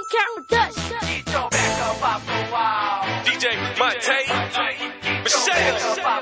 Count Dutch. Get your back up off the wall. DJ Monte, Michelle,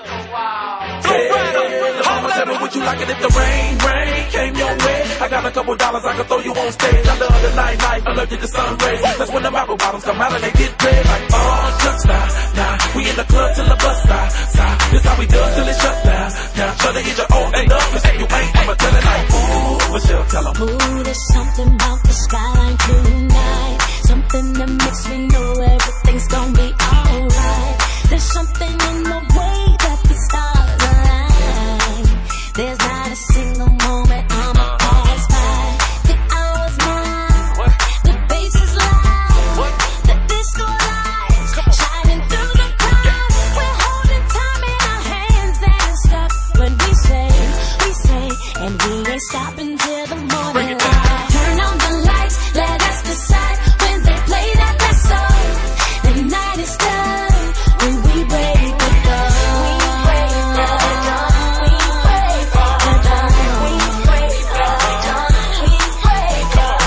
Flowrider, would you like it if the rain came your way? I got a couple dollars I can throw you on stage. I love the night, allergic to sun rays. That's when the apple bottoms come out and they get red. Like, oh, just nah. We in the club till the bus stop. This how we do till it shut down. Now, try to get your own thing up. If you ain't, I'ma tell it like, ooh, Michelle, tell 'em. Ooh, there's something about the skyline tonight. Something that makes me know everything's gonna be alright. There's something in the way that the stars align. There's not a single moment I'm always fine. The hour's mine, the bass is loud, the disco lights shining through the crowd. We're holding time in our hands and stuff. When we say, and we ain't stopping till the morning light. Turn on the lights, let us decide. When they play that song, the night is done. When we break the dawn, we break the dawn, we break the dawn, we break the dawn, we break the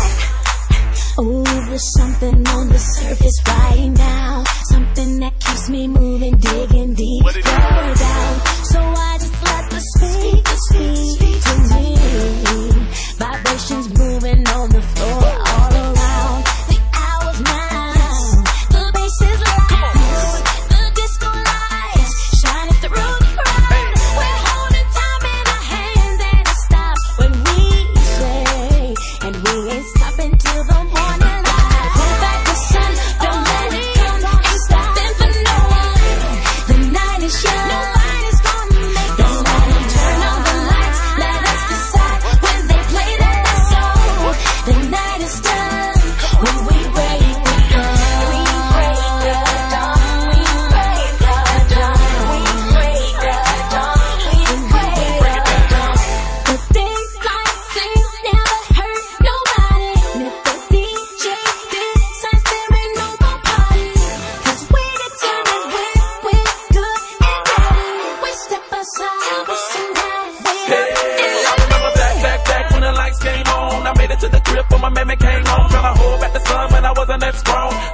dawn. Oh, there's something on the surface right now, something that keeps me moving, digging deeper down. So I just let the speakers speak to me. Vibrations moving on the floor all around. The hour's mine, the bass is loud, the disco lights shining through the crowd. We're holding time in our hands and it stops when we say, and we ain't stopping till the morning light. Hold back the sun, don't let it come, ain't stopping for no one. The night is young, nobody's gonna make us stop. Turn on the lights, let us decide. When they play that song, the night is done. When we break the dawn, we break the dawn, we break the dawn, we break the dawn, we break the dawn. The daylight things never hurt nobody. And if the DJ decides there ain't no more party, 'cause we determined we're good and ready. We step aside with some nice Hey, I remember back when the lights came on. I made it to the crib when my man came home. Tryna hold back the sun, but I wasn't that strong.